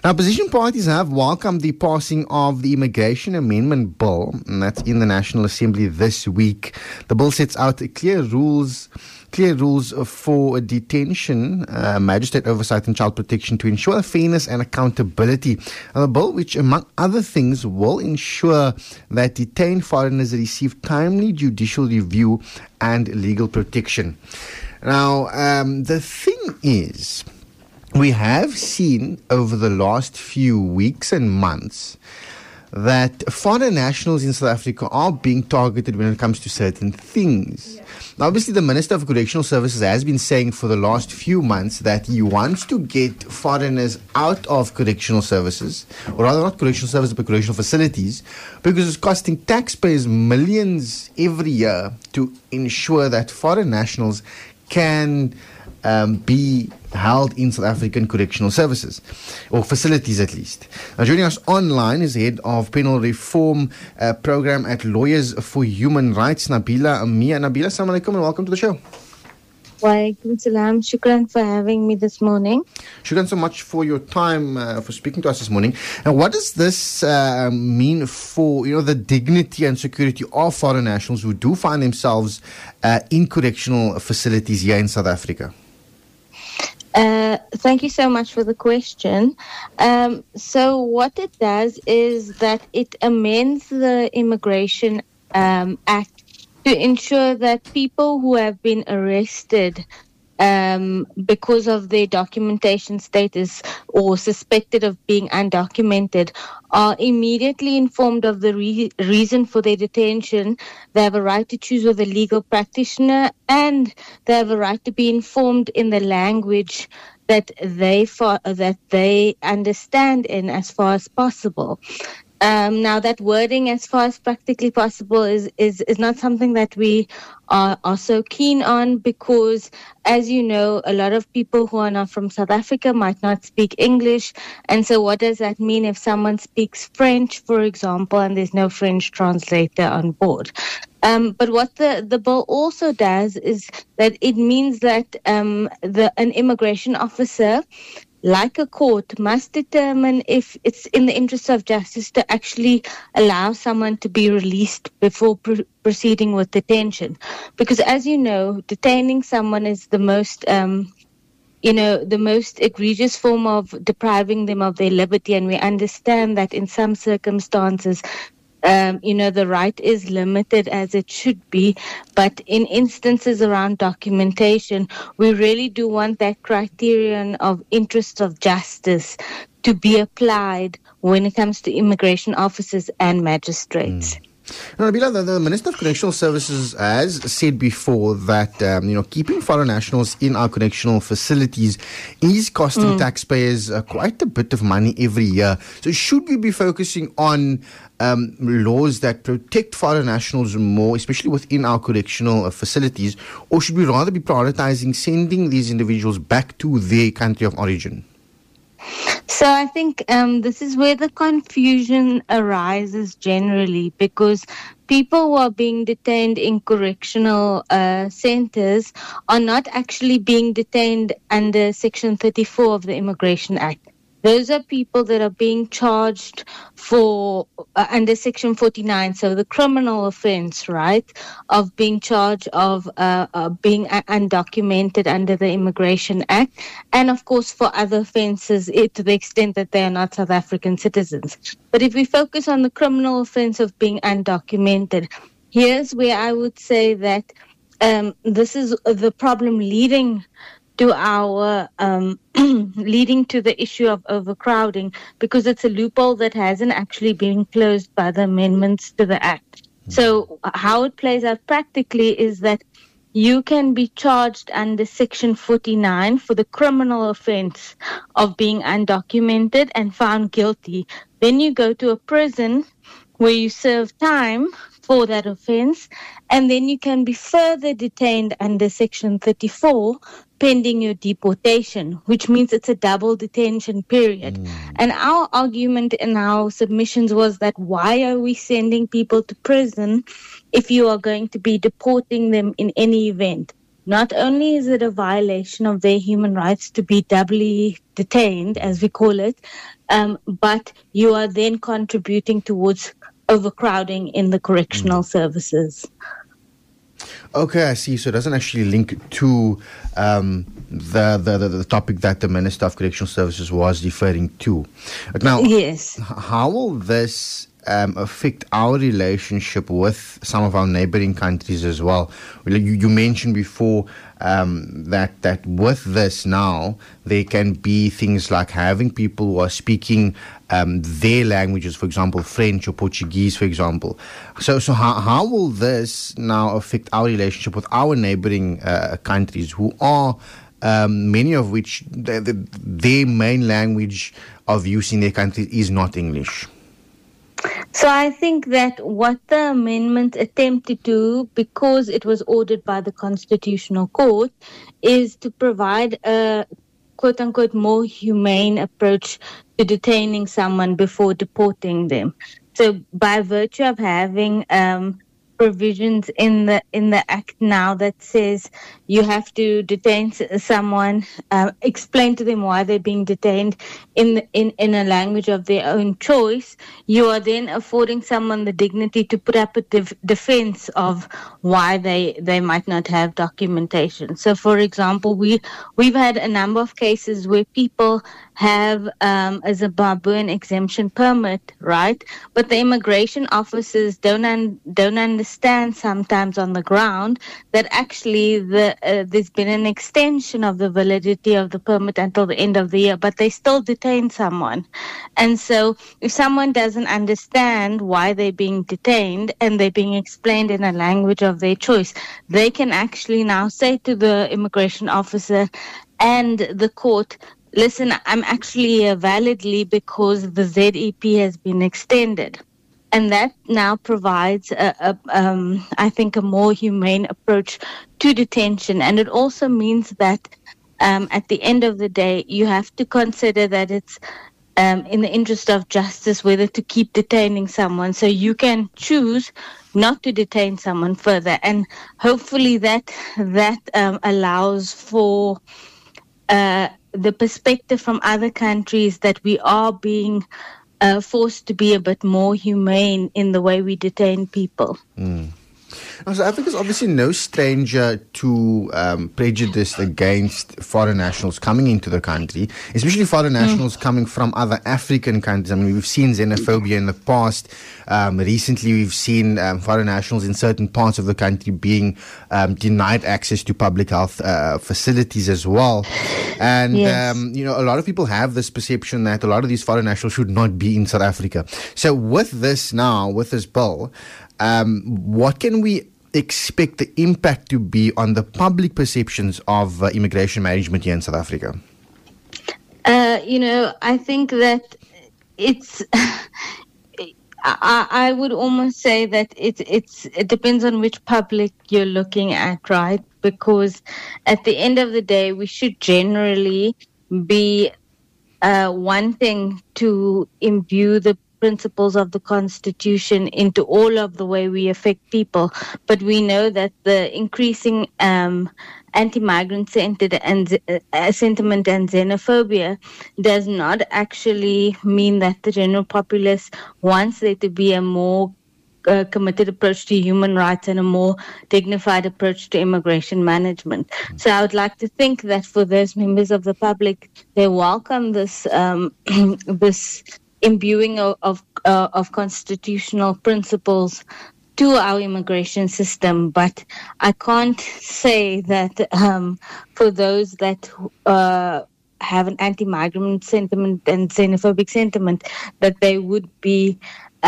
Now, opposition parties have welcomed the passing of the Immigration Amendment Bill, and that's in the National Assembly this week. The bill sets out clear rules for detention, magistrate oversight and child protection to ensure fairness and accountability. And the bill, which among other things will ensure that detained foreigners receive timely judicial review and legal protection. Now, the thing is, we have seen over the last few weeks and months that foreign nationals in South Africa are being targeted when it comes to certain things. Now, obviously, the Minister of Correctional Services has been saying for the last few months that he wants to get foreigners out of correctional services, or rather not correctional services, but correctional facilities, because it's costing taxpayers millions every year to ensure that foreign nationals can be held in South African correctional services, or facilities at least. Now, joining us online is head of penal reform program at Lawyers for Human Rights, Nabila Mia. Nabila, assalamu alaikum and welcome to the show. Walaikum salam. Shukran for having me this morning. Shukran so much for your time, for speaking to us this morning. Now, what does this mean for the dignity and security of foreign nationals who do find themselves in correctional facilities here in South Africa? Thank you so much for the question. So what it does is that it amends the Immigration Act to ensure that people who have been arrested because of their documentation status or suspected of being undocumented are immediately informed of the reason for their detention. They have a right to choose with a legal practitioner, and they have a right to be informed in the language that they understand in as far as possible. Now, that wording, as far as practically possible, is not something that we are so keen on because, as you know, a lot of people who are not from South Africa might not speak English. And so what does that mean if someone speaks French, for example, and there's no French translator on board? But what the bill also does is that it means that an immigration officer, like a court, must determine if it's in the interest of justice to actually allow someone to be released before proceeding with detention. Because, as you know, detaining someone is the most the most egregious form of depriving them of their liberty, and we understand that in some circumstances the right is limited as it should be, but in instances around documentation, we really do want that criterion of interest of justice to be applied when it comes to immigration officers and magistrates. Now, Nabila, the Minister of Correctional Services has said before that keeping foreign nationals in our correctional facilities is costing taxpayers quite a bit of money every year. So should we be focusing on laws that protect foreign nationals more, especially within our correctional facilities, or should we rather be prioritizing sending these individuals back to their country of origin? So I think this is where the confusion arises generally, because people who are being detained in correctional centers are not actually being detained under Section 34 of the Immigration Act. Those are people that are being charged for under Section 49, so the criminal offense, right, of being charged of being undocumented under the Immigration Act, and of course for other offences to the extent that they are not South African citizens. But if we focus on the criminal offense of being undocumented, here's where I would say that this is the problem leading to our leading to the issue of overcrowding, because it's a loophole that hasn't actually been closed by the amendments to the Act. So how it plays out practically is that you can be charged under Section 49 for the criminal offense of being undocumented and found guilty. Then you go to a prison where you serve time for that offense, and then you can be further detained under Section 34 pending your deportation, which means it's a double detention period. And our argument in our submissions was that why are we sending people to prison if you are going to be deporting them in any event? not only is it a violation of their human rights to be doubly detained, as we call it, but you are then contributing towards overcrowding in the correctional services. Okay, I see. So it doesn't actually link to the topic that the Minister of Correctional Services was referring to. But now, yes, how will this affect our relationship with some of our neighboring countries as well? You mentioned before that with this now, there can be things like having people who are speaking their languages, for example, French or Portuguese, for example. So how will this now affect our relationship with our neighboring countries who are many of which their main language of use in their country is not English? So I think that what the amendment attempted to do, because it was ordered by the Constitutional Court, is to provide a quote-unquote more humane approach to detaining someone before deporting them. So by virtue of having provisions in the act now that says you have to detain someone, explain to them why they're being detained in a language of their own choice, you are then affording someone the dignity to put up a defense of why they might not have documentation. So, for example, we've had a number of cases where people have a Zimbabwean exemption permit, right? But the immigration officers don't understand sometimes on the ground that actually there's been an extension of the validity of the permit until the end of the year, but they still detain someone. And so if someone doesn't understand why they're being detained and they're being explained in a language of their choice, they can actually now say to the immigration officer and the court, listen, I'm actually here validly because the ZEP has been extended. And that now provides, I think, a more humane approach to detention. And it also means that at the end of the day, you have to consider that it's in the interest of justice whether to keep detaining someone. So you can choose not to detain someone further. And hopefully that allows for the perspective from other countries that we are being forced to be a bit more humane in the way we detain people. Now, South Africa is obviously no stranger to prejudice against foreign nationals coming into the country, especially foreign nationals coming from other African countries. I mean, we've seen xenophobia in the past. Recently, we've seen foreign nationals in certain parts of the country being denied access to public health facilities as well. And, Yes. a lot of people have this perception that a lot of these foreign nationals should not be in South Africa. So with this now, with this bill, what can we expect the impact to be on the public perceptions of immigration management here in South Africa? I think that it's. I would almost say that it depends on which public you're looking at, right? Because at the end of the day, we should generally be wanting to imbue the principles of the Constitution into all of the way we affect people. But we know that the increasing anti-migrant sentiment and xenophobia does not actually mean that the general populace wants there to be a more committed approach to human rights and a more dignified approach to immigration management. So I would like to think that for those members of the public, they welcome this this imbuing of constitutional principles to our immigration system. But I can't say that for those that have an anti-migrant sentiment and xenophobic sentiment, that they would be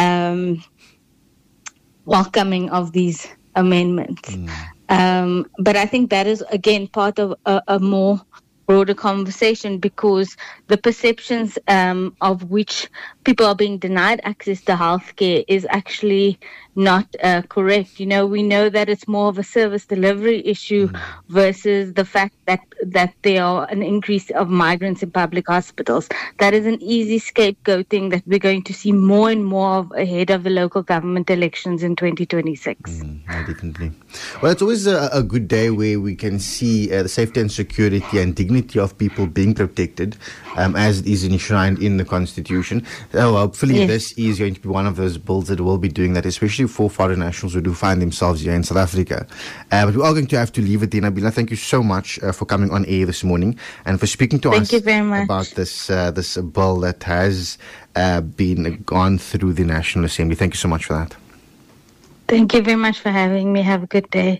welcoming of these amendments. But I think that is, again, part of a more broader conversation, because the perceptions of which people are being denied access to healthcare is actually not correct. We know that it's more of a service delivery issue versus the fact that there are an increase of migrants in public hospitals. That is an easy scapegoating that we're going to see more and more of ahead of the local government elections in 2026. Definitely. Well, it's always a good day where we can see the safety and security and dignity of people being protected, as it is enshrined in the Constitution. So hopefully this is going to be one of those bills that will be doing that, especially for foreign nationals who do find themselves here in South Africa. But we are going to have to leave it there. Nabila, thank you so much for coming on air this morning and for speaking to us about this bill that has been gone through the National Assembly. Thank you so much for that. Thank you very much for having me. Have a good day.